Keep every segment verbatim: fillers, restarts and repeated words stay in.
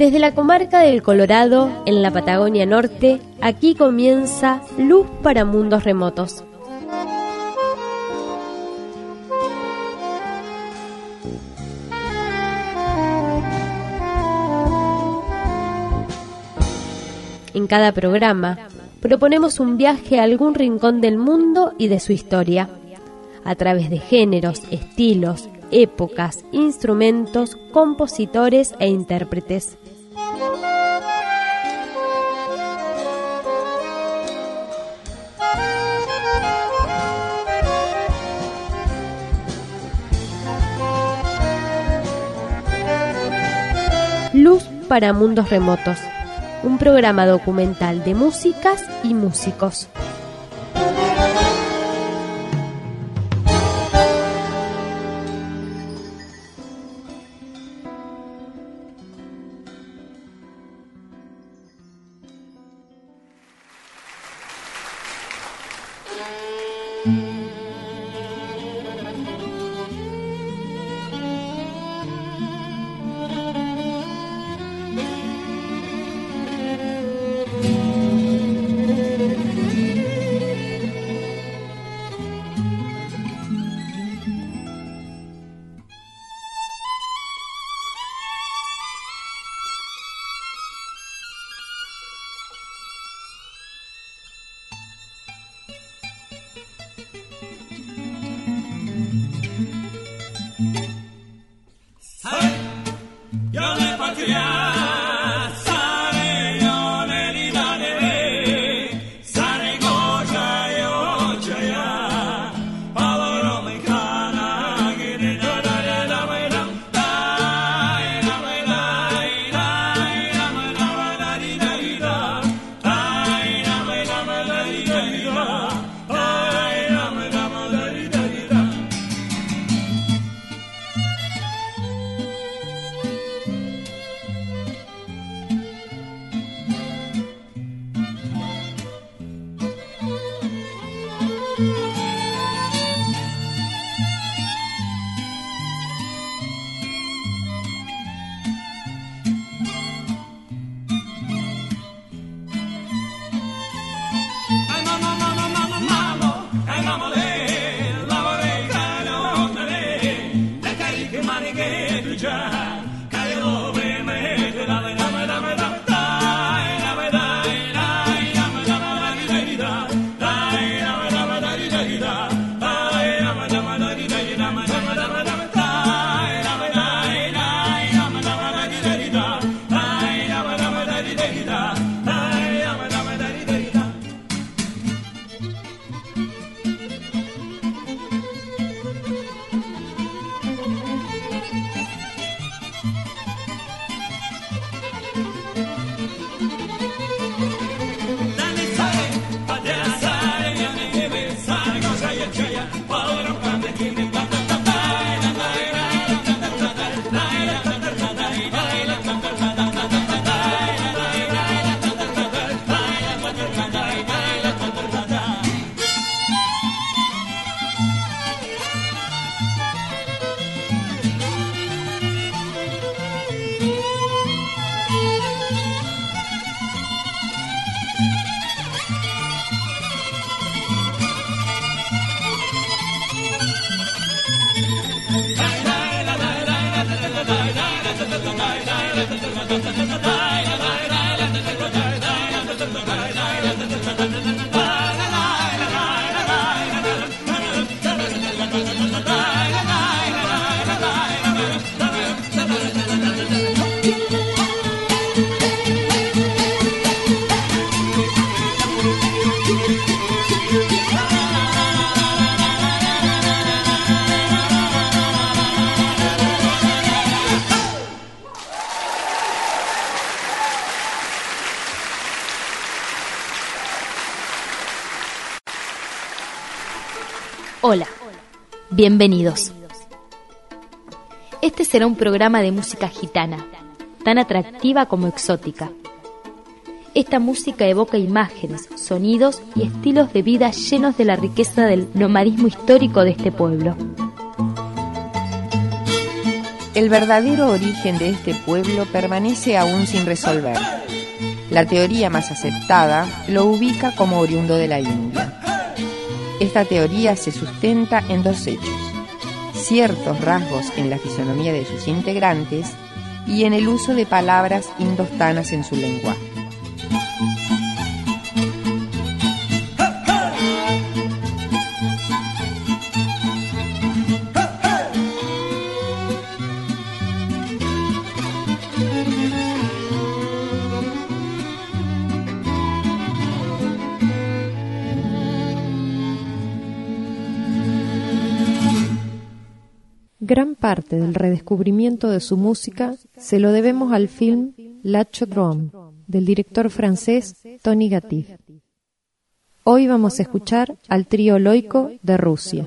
Desde la comarca del Colorado, en la Patagonia Norte, aquí comienza Luz para Mundos Remotos. En cada programa, proponemos un viaje a algún rincón del mundo y de su historia, a través de géneros, estilos, épocas, instrumentos, compositores e intérpretes. Luz para Mundos Remotos, un programa documental de músicas y músicos. Hola, bienvenidos. Este será un programa de música gitana, tan atractiva como exótica. Esta música evoca imágenes, sonidos y estilos de vida llenos de la riqueza del nomadismo histórico de este pueblo. el verdadero origen de este pueblo permanece aún sin resolver. La teoría más aceptada lo ubica como oriundo de la India. Esta teoría se sustenta en dos hechos: ciertos rasgos en la fisonomía de sus integrantes y en el uso de palabras indostanas en su lenguaje. Gran parte del redescubrimiento de su música se lo debemos al film Lacho Drum, del director francés Tony Gatif. Hoy vamos a escuchar al trío Loico de Rusia.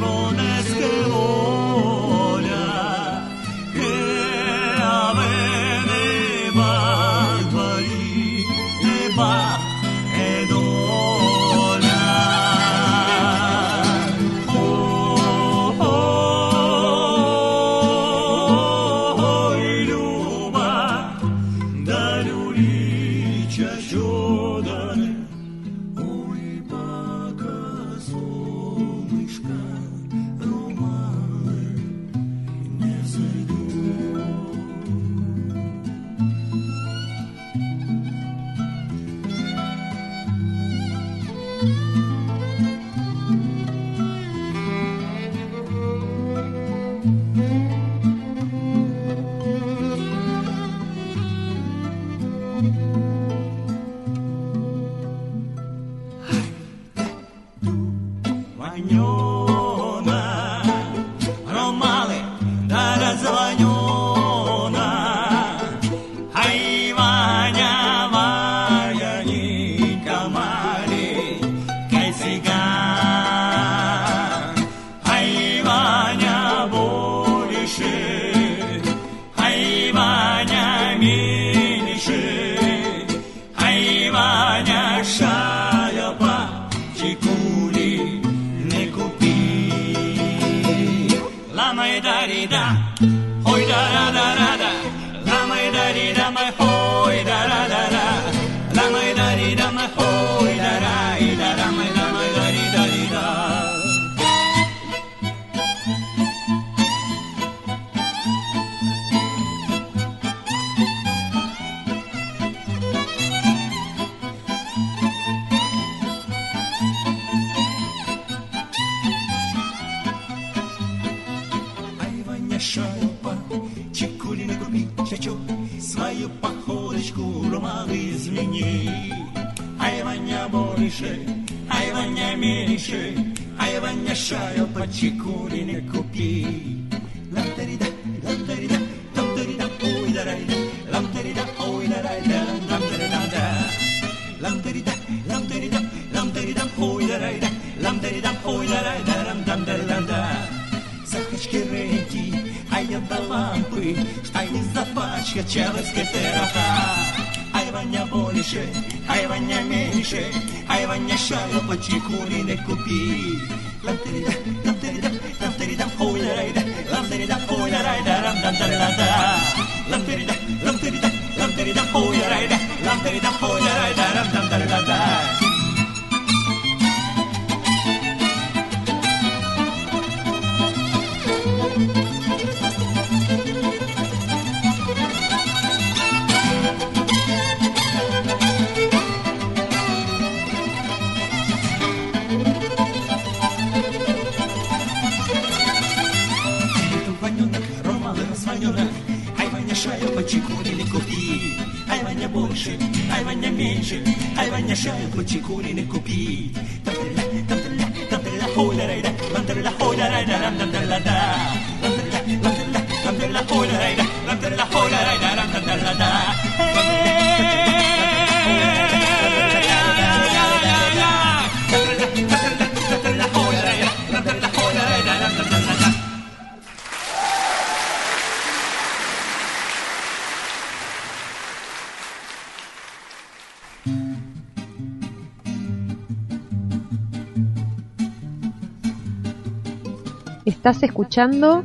Estás escuchando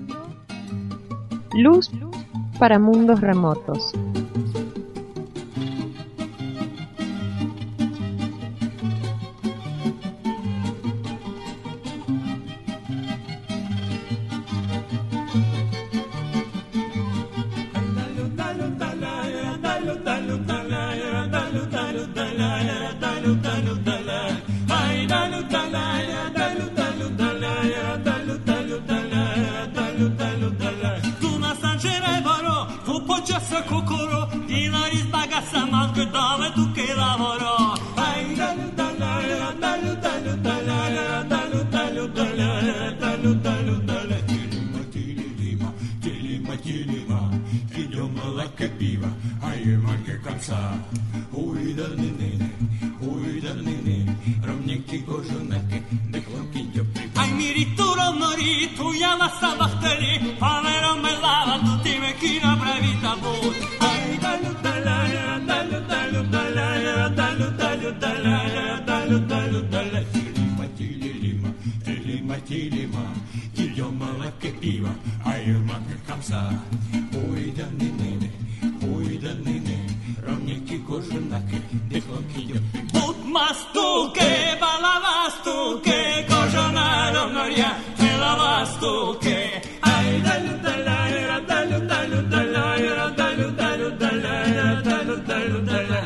Luz para Mundos Remotos. Ai mi ritorno Ti tu ja na sabahteri, pa verom me lava, tu ti me kina pravita bud. Ai dalu dalaya, dalu dalu dalaya, dalu dalu dalaya, dalu dalu dalaya. Tilima tilima, tilima tilima, tilio mala che piva, ai ma che kamsa. Ой да не не, ой да не не, ровники кожанаки, дихлоки йо. Буд мастуке, балавастуке, кожана ровноря, телавастуке. Ай далю далайра, далю далю далайра, далю далю далайра, далю далю далайра.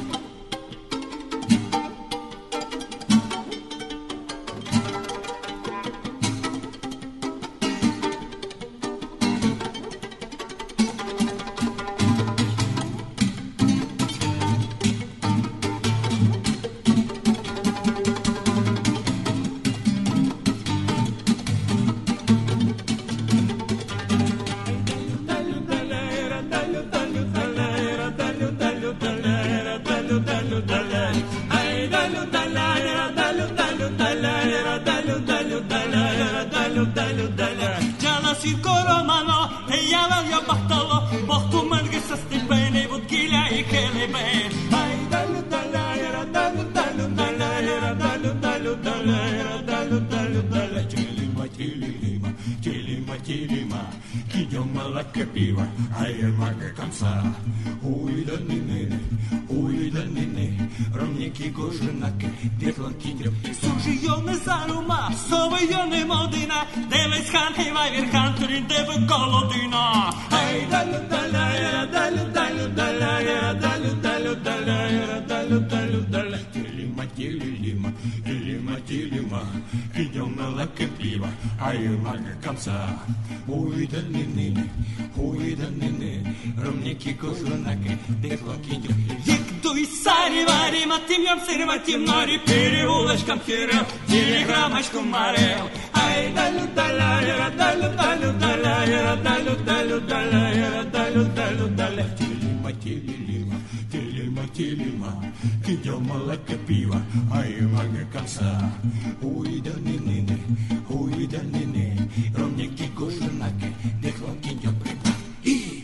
Ой да не не, ой да не не, ровники кожанаки, дихлоки йо. Як и сари вари, матим йом сир, матим нори, переулочком херел, телеграммочком марел. Ай далю далайра, далю далю далайра, далю далю далайра, далю далю далайра. Телима телилима, телима телима, кидё молоко пиво, ай мага конца. Ой да не не не, ой да не не, ровники кожанаки, дихлоки йо. И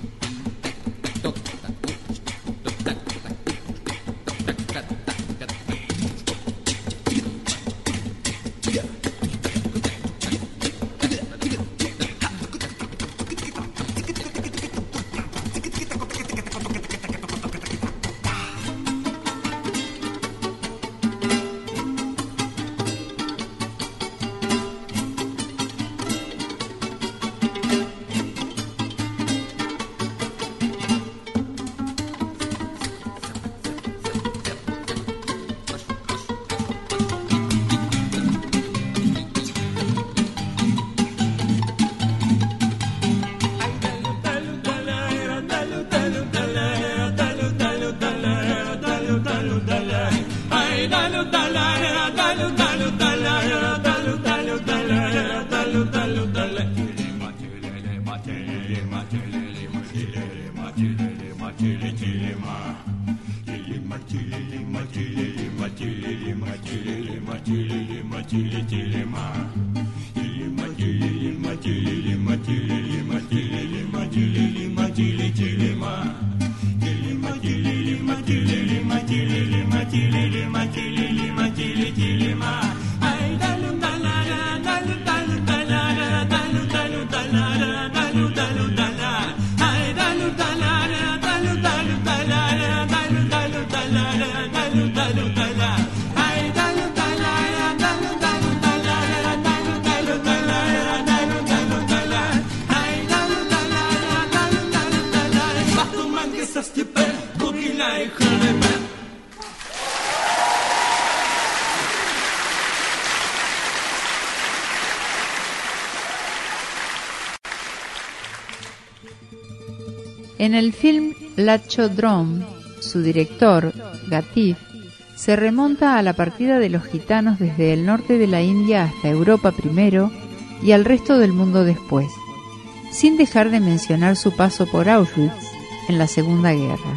En el film Lachodrome, su director, Gatif, se remonta a la partida de los gitanos desde el norte de la India hasta Europa primero y al resto del mundo después, sin dejar de mencionar su paso por Auschwitz en la Segunda Guerra.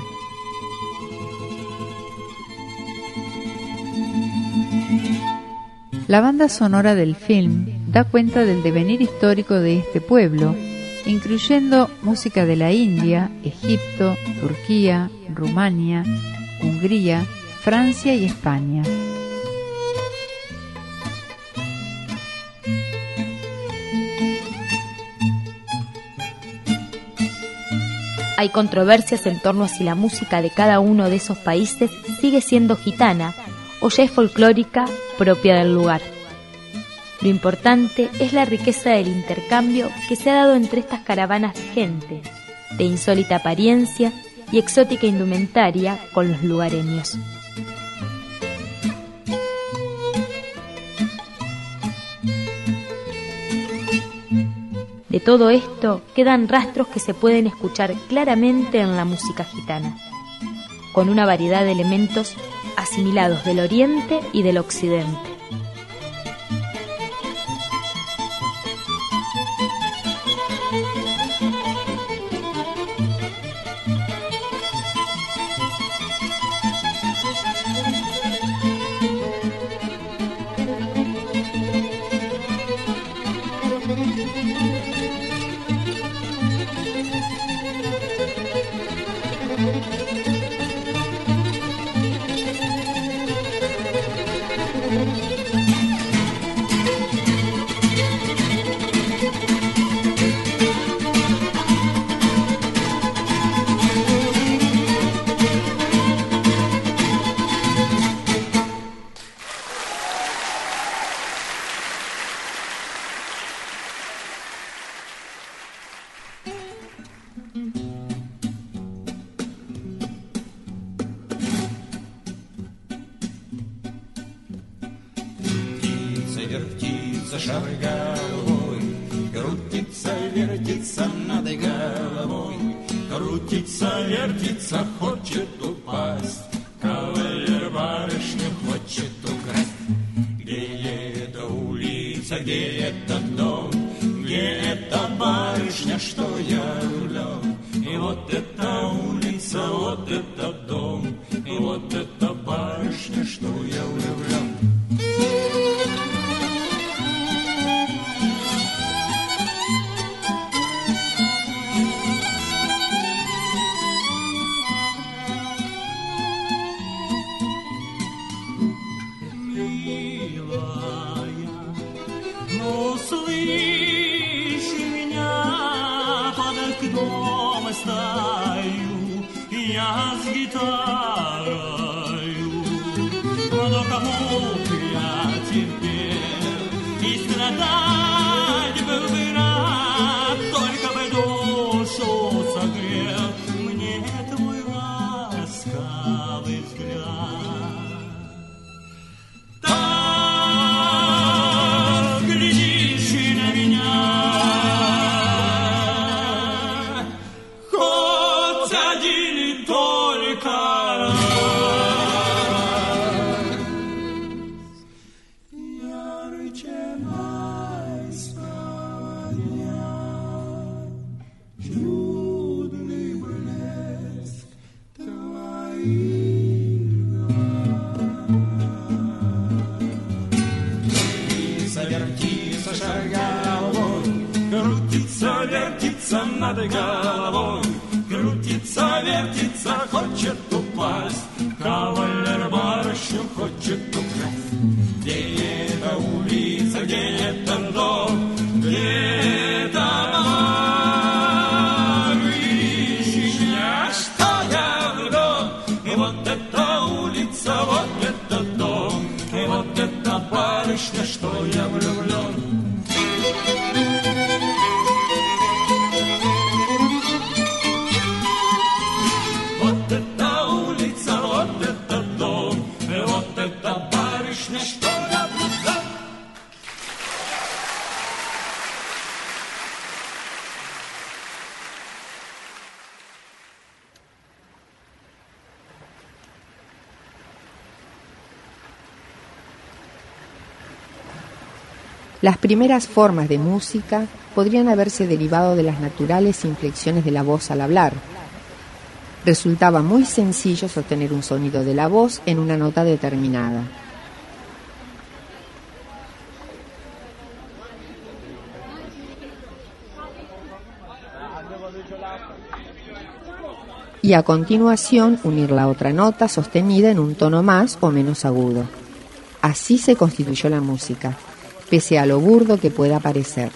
La banda sonora del film da cuenta del devenir histórico de este pueblo, incluyendo música de la India, Egipto, Turquía, Rumania, Hungría, Francia y España. Hay controversias en torno a si la música de cada uno de esos países sigue siendo gitana o ya es folclórica propia del lugar. Lo importante es la riqueza del intercambio que se ha dado entre estas caravanas de gente, de insólita apariencia y exótica indumentaria con los lugareños. De todo esto quedan rastros que se pueden escuchar claramente en la música gitana, con una variedad de elementos asimilados del Oriente y del Occidente. Вертится шар головой, крутится, вертится над головой, крутится, вертится, хочет упасть, кавалер барышню хочет украсть. Где эта улица, где этот дом, где эта барышня, что я влюблен? И вот эта улица, вот этот дом, и вот эта барышня, что я влюблен. Стою, я с гитарою, но кому я терпел и страдать был бы рад, только бы душу согрел мне твой ласковый взгляд. Так глядишь и на меня, вертится шар головой, крутится, вертится над головой, крутится, вертится, хочет упасть, кавалер барышню хочет украсть. Где эта улица, где этот дом, где эта барышня, что я влюблен? И вот эта улица, вот этот дом, и вот эта барышня, что я влюблен. Вот эта улица, вот этот дом, и вот эта барышня, что я влюблен. Las primeras formas de música podrían haberse derivado de las naturales inflexiones de la voz al hablar. Resultaba muy sencillo sostener un sonido de la voz en una nota determinada. Y a continuación unir la otra nota sostenida en un tono más o menos agudo. Así se constituyó la música, pese a lo burdo que pueda parecer.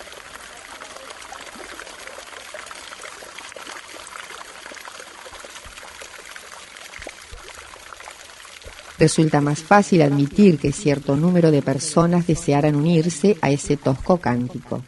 Resulta más fácil admitir que cierto número de personas desearan unirse a ese tosco cántico.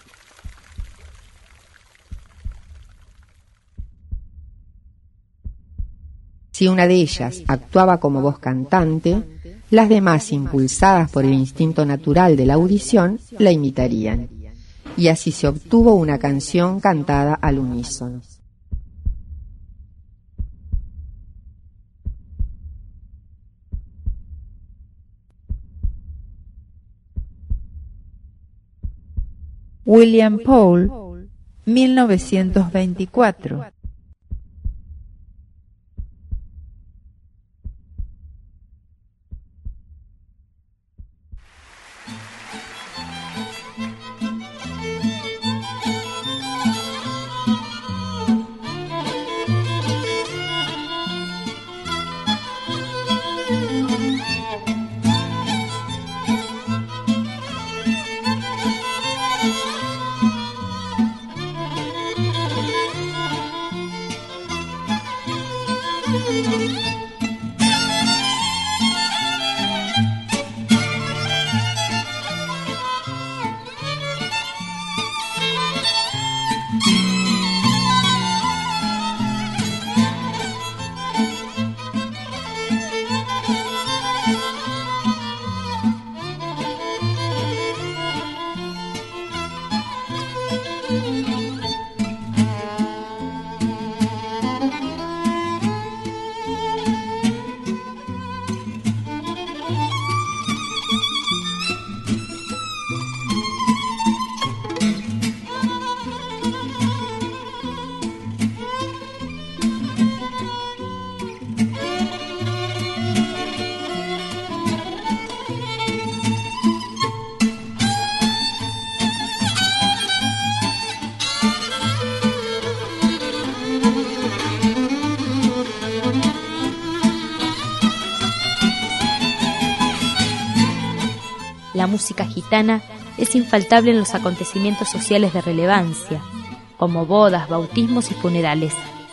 Si una de ellas actuaba como voz cantante, las demás, impulsadas por el instinto natural de la audición, la imitarían. Y así se obtuvo una canción cantada al unísono. William Paul, mil novecientos veinticuatro. La música gitana es infaltable en los acontecimientos sociales de relevancia, como bodas, bautismos y funerales.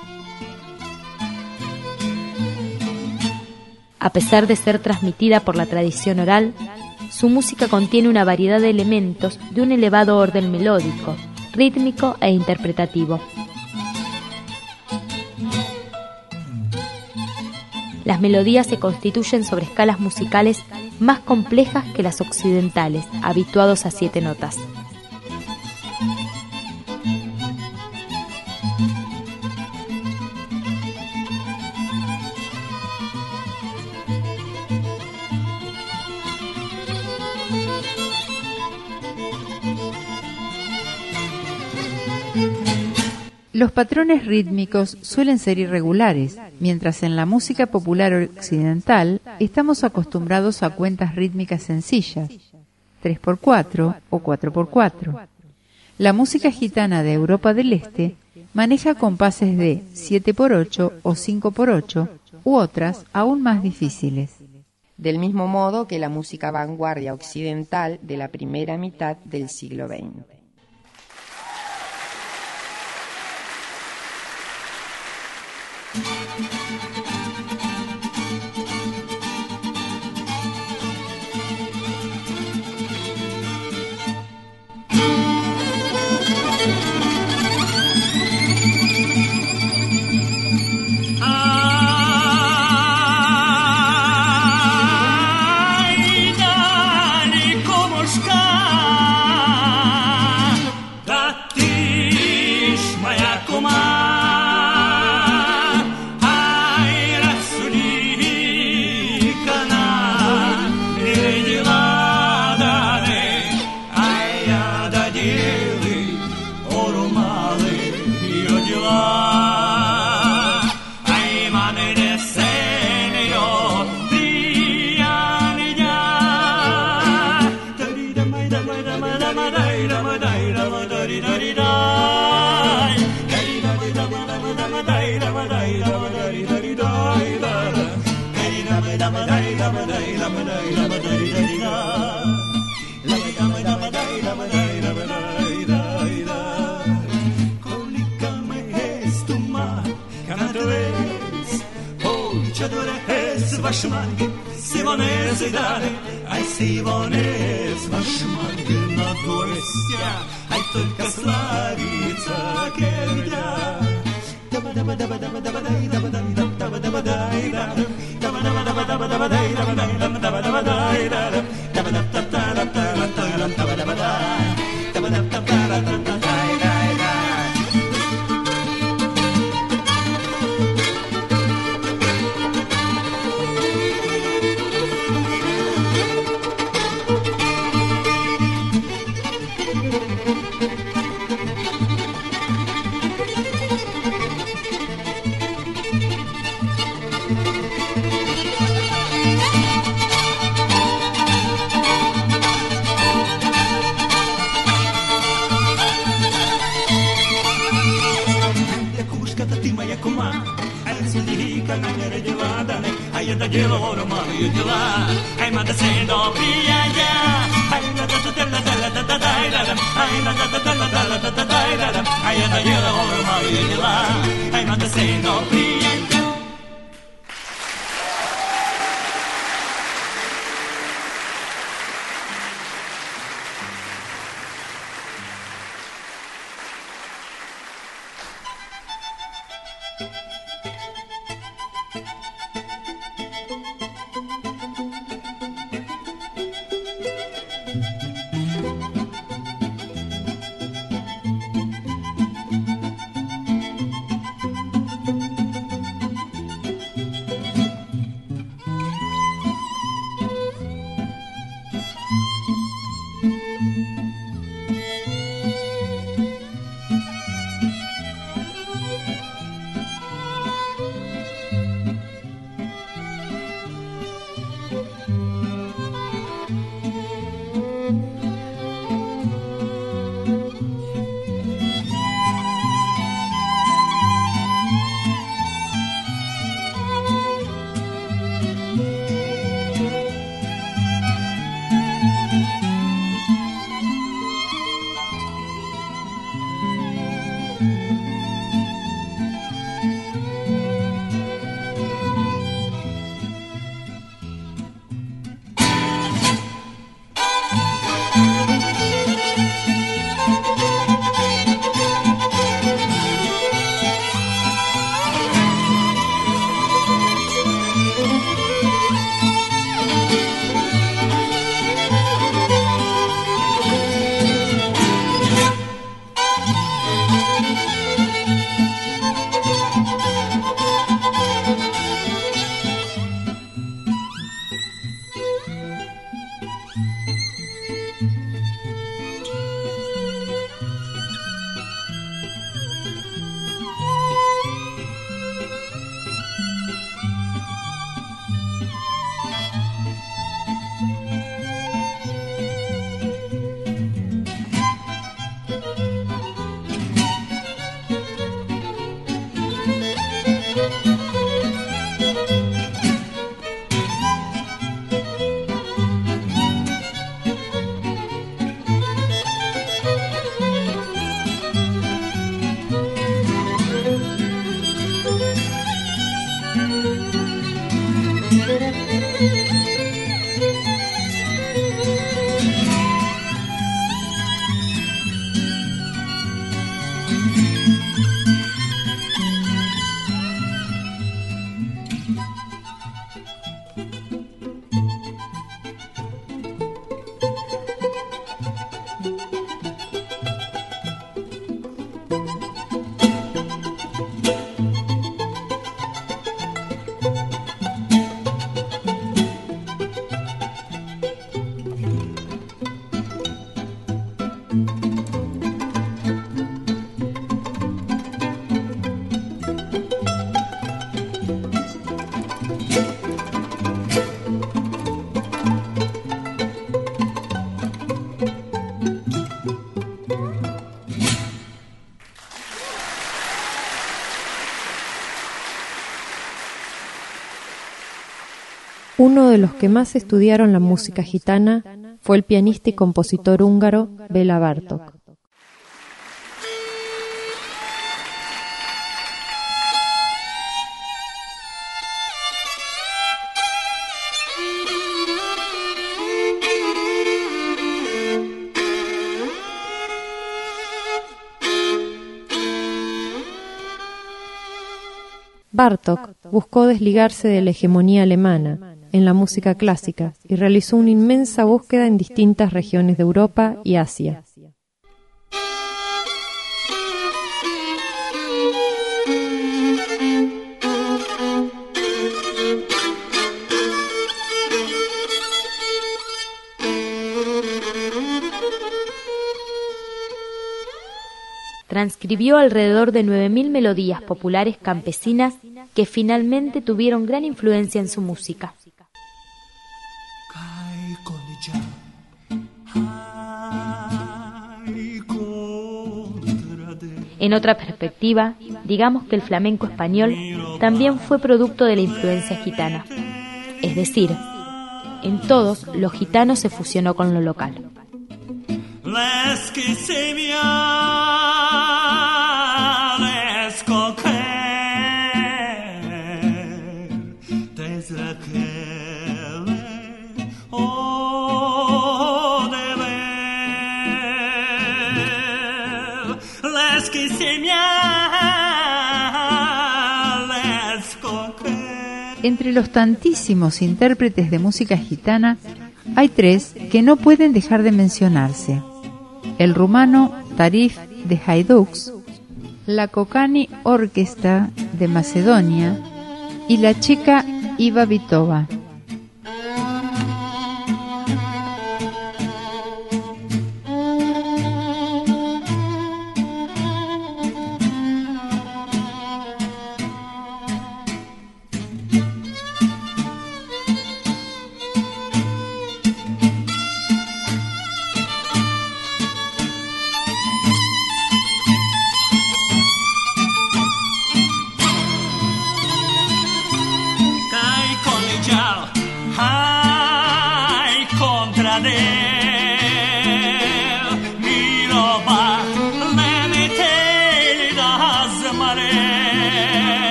A pesar de ser transmitida por la tradición oral, su música contiene una variedad de elementos de un elevado orden melódico, rítmico e interpretativo. Las melodías se constituyen sobre escalas musicales más complejas que las occidentales, habituados a siete notas. Los patrones rítmicos suelen ser irregulares, mientras en la música popular occidental estamos acostumbrados a cuentas rítmicas sencillas, tres por cuatro o cuatro por cuatro. La música gitana de Europa del Este maneja compases de siete por ocho o cinco por ocho u otras aún más difíciles. Del mismo modo que la música vanguardia occidental de la primera mitad del siglo veinte. Šmarge, Sivone zidane, aj Sivone šmarge na dvorestja, aj только славится кельда. Daba daba daba daba daba dai daba dai daba daba dai daba daba daba daba daba dai daba dai daba daba dai daba daba daba daba daba daba daba daba daba Ai ma da sendo pia ya ai la da da da da da da da ai la da da da da da da da ai da yela ora ma yela ai ma da sendo pia ya. Uno de los que más estudiaron la música gitana fue el pianista y compositor húngaro Béla Bartók. Bartók buscó desligarse de la hegemonía alemana en la música clásica y realizó una inmensa búsqueda en distintas regiones de Europa y Asia. Transcribió alrededor de nueve mil melodías populares campesinas que finalmente tuvieron gran influencia en su música. En otra perspectiva, digamos que el flamenco español también fue producto de la influencia gitana. Es decir, en todos los gitanos se fusionó con lo local. Entre los tantísimos intérpretes de música gitana, hay tres que no pueden dejar de mencionarse: el rumano Tarif de Haiduks, la Kokani Orquesta de Macedonia y la checa Iva Vitova.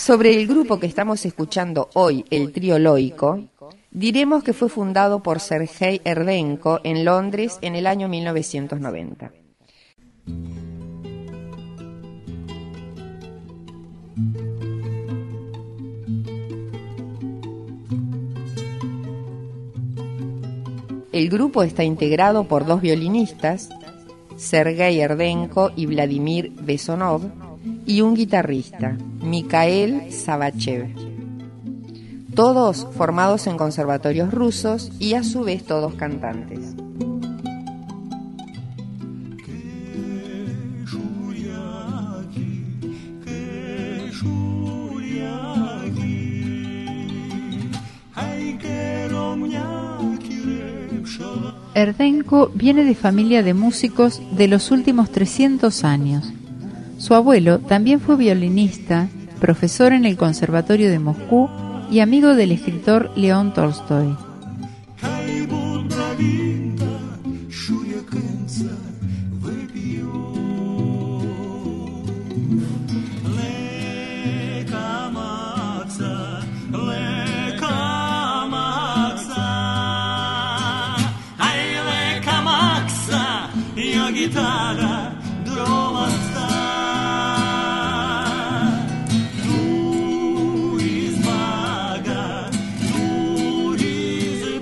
Sobre el grupo que estamos escuchando hoy, el trío Loico, diremos que fue fundado por Sergei Erdenko en Londres en el año mil novecientos noventa. El grupo está integrado por dos violinistas, Sergei Erdenko y Vladimir Besonov, y un guitarrista, Mikhail Sabachev. Todos formados en conservatorios rusos y a su vez todos cantantes. Erdenko viene de familia de músicos de los últimos trescientos años. Su abuelo también fue violinista, profesor en el Conservatorio de Moscú y amigo del escritor León Tolstoy. Гитара, дрова ста, ту из бага, ту из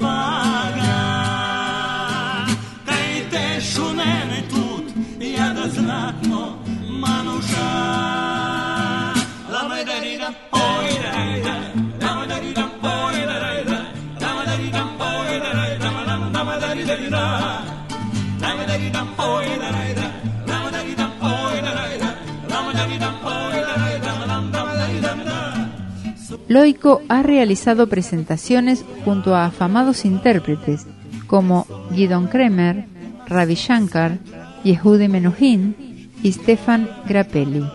бага. Кай те шунене тут, я да знатно мануша. Лама дарида, ой дарида, лама дарида, ой дарида, лама дарида, ой дарида, лама дарида. Loico ha realizado presentaciones junto a afamados intérpretes como Gidon Kremer, Ravi Shankar, Yehudi Menuhin y Stefan Grappelli.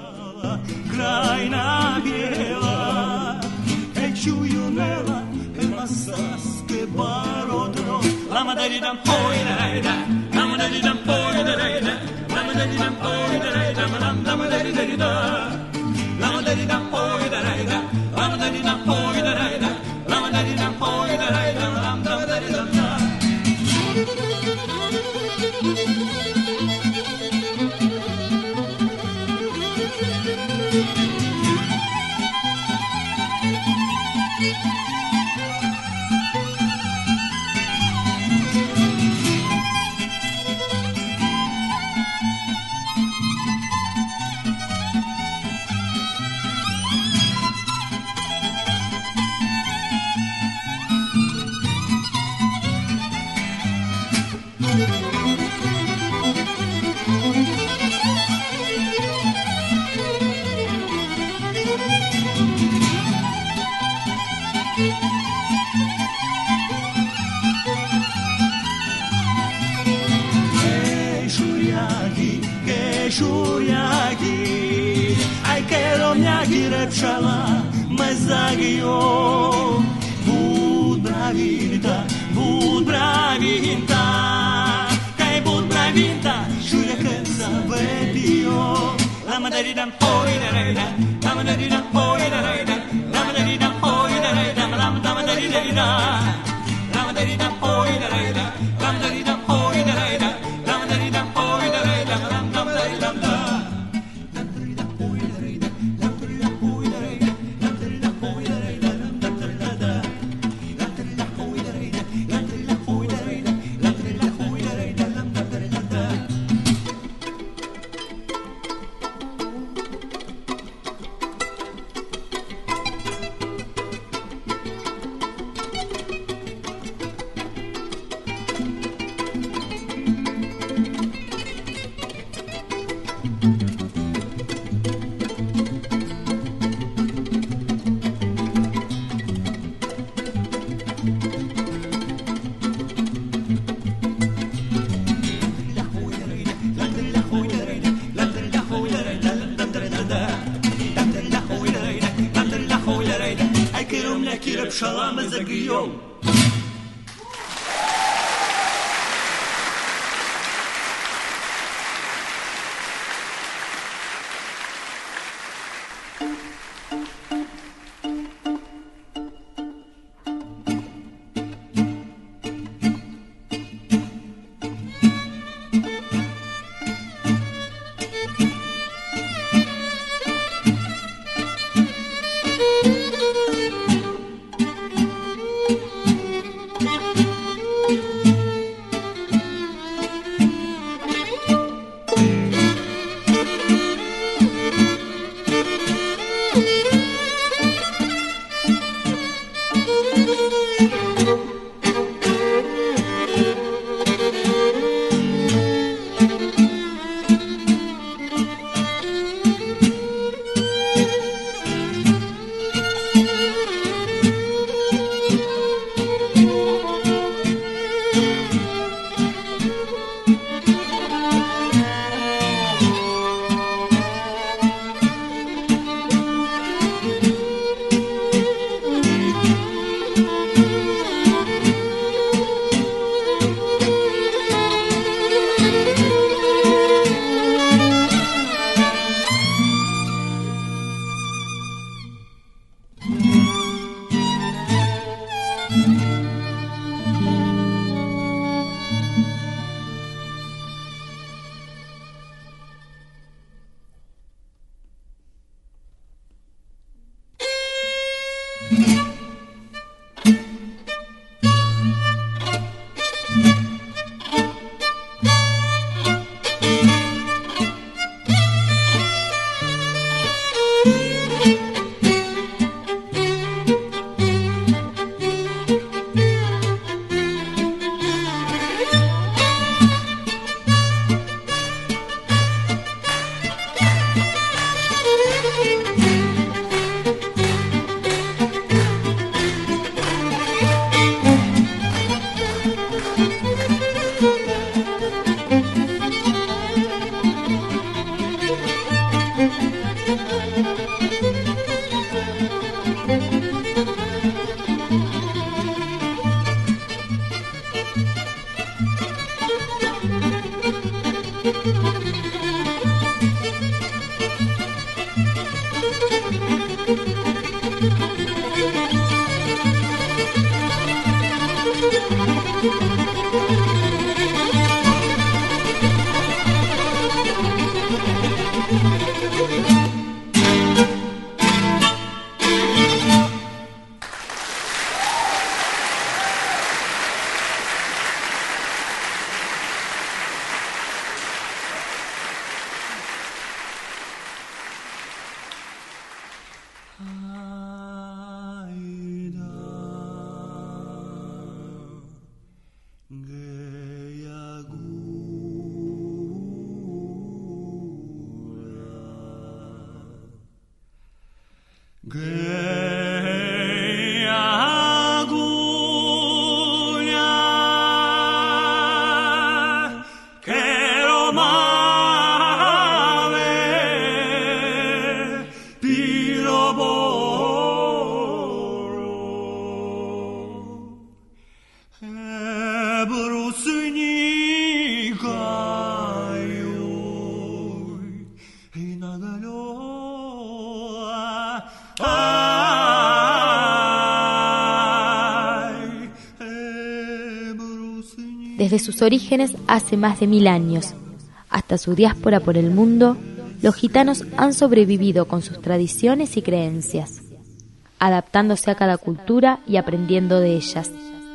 Desde sus orígenes hace más de mil años hasta su diáspora por el mundo, los gitanos han sobrevivido con sus tradiciones y creencias, adaptándose a cada cultura y aprendiendo de ellas.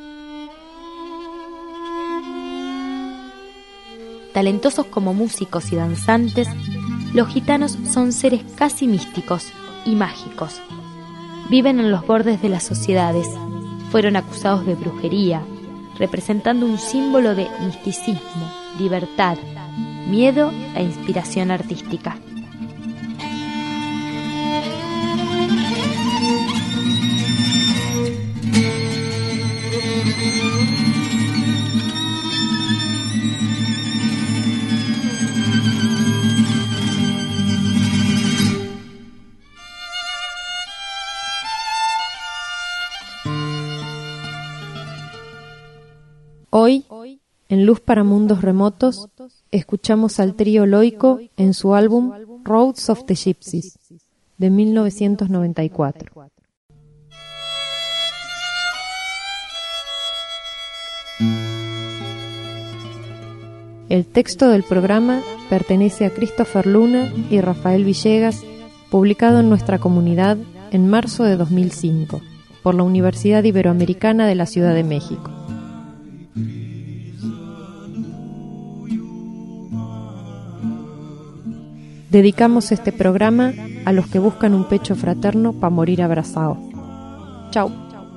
Talentosos como músicos y danzantes, los gitanos son seres casi místicos y mágicos. Viven en los bordes de las sociedades, fueron acusados de brujería, representando un símbolo de misticismo, libertad, miedo e inspiración artística. Hoy, en Luz para Mundos Remotos, escuchamos al trío Loico en su álbum Roads of the Gypsies, de mil novecientos noventa y cuatro. El texto del programa pertenece a Christopher Luna y Rafael Villegas, publicado en nuestra comunidad en marzo de dos mil cinco, por la Universidad Iberoamericana de la Ciudad de México. Dedicamos este programa a los que buscan un pecho fraterno para morir abrazados. Chau.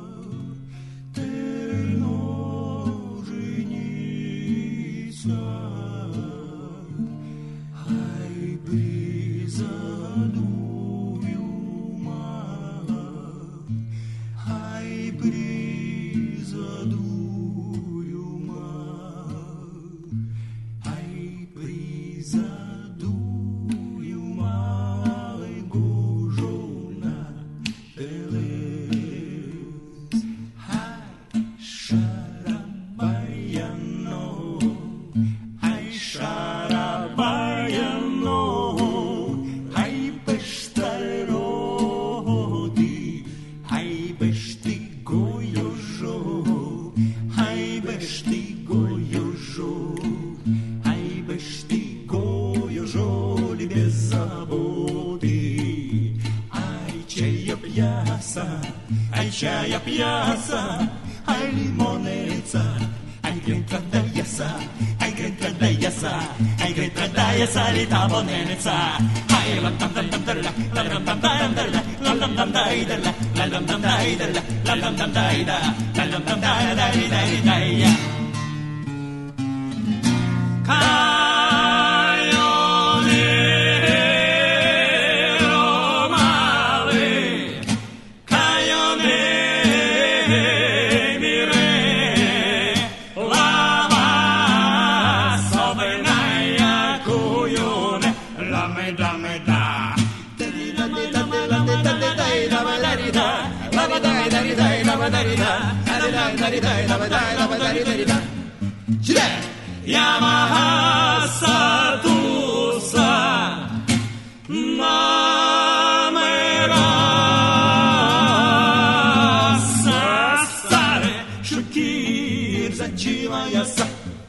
Ai chaya piazza, ai limonezza, ai grentra daiasa, ai grentra daiasa, ai grentra daiasa li tabonezza. Ai lam tam tam tam dalla, la lam tam tam dalla, la lam tam dai dalla, la lam tam dai dalla, la lam tam dai da, la lam tam dai dai dai dai. Yamahasa tusa namera sasare shukir zachiva yasa.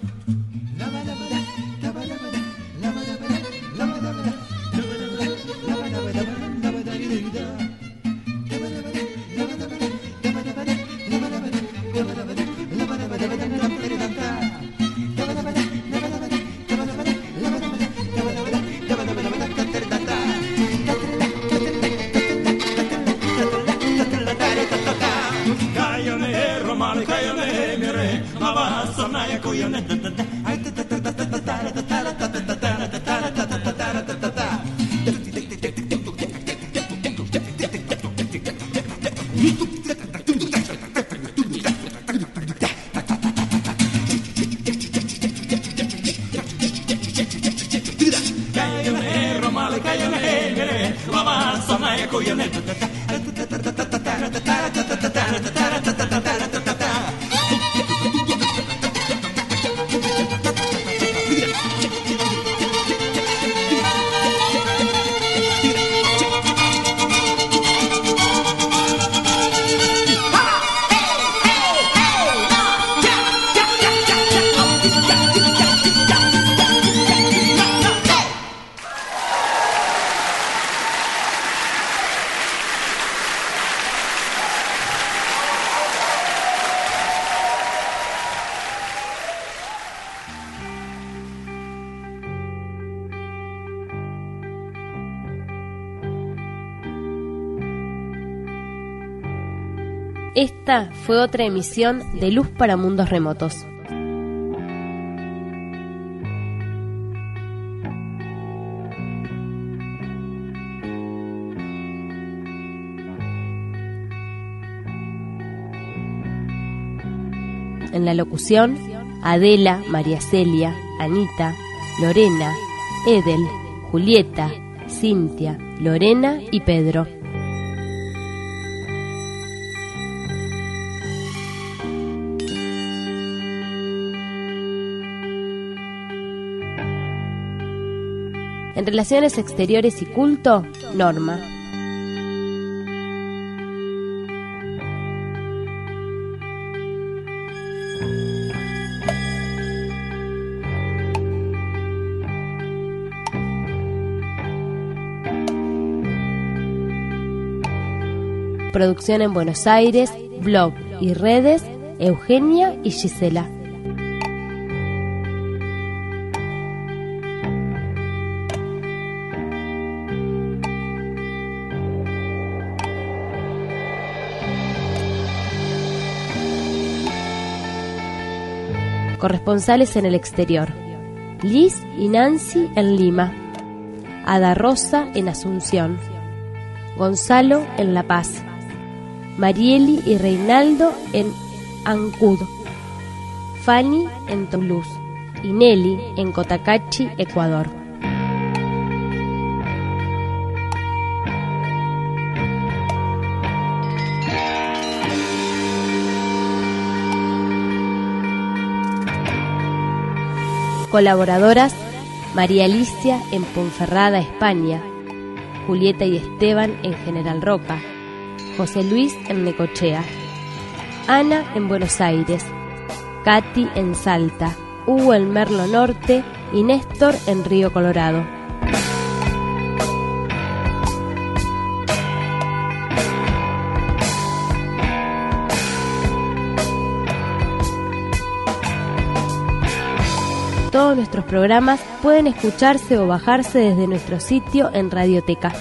Esta fue otra emisión de Luz para Mundos Remotos. En la locución, Adela, María Celia, Anita, Lorena, Edel, Julieta, Cintia, Lorena y Pedro. En Relaciones Exteriores y Culto, Norma. Producción en Buenos Aires, blog y redes, Eugenia y Gisela. Corresponsales en el exterior: Liz y Nancy en Lima, Ada Rosa en Asunción, Gonzalo en La Paz, Marieli y Reinaldo en Ancud, Fanny en Toulouse y Nelly en Cotacachi, Ecuador. Colaboradoras: María Alicia en Ponferrada, España, Julieta y Esteban en General Roca, José Luis en Necochea, Ana en Buenos Aires, Katy en Salta, Hugo en Merlo Norte y Néstor en Río Colorado. Todos nuestros programas pueden escucharse o bajarse desde nuestro sitio en Radioteca.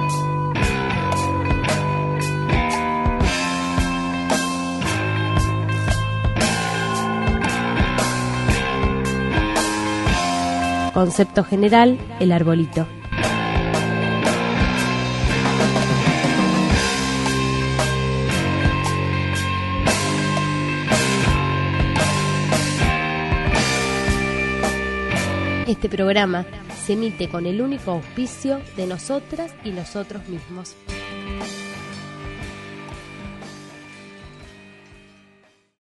Concepto general: el arbolito. Este programa se emite con el único auspicio de nosotras y nosotros mismos.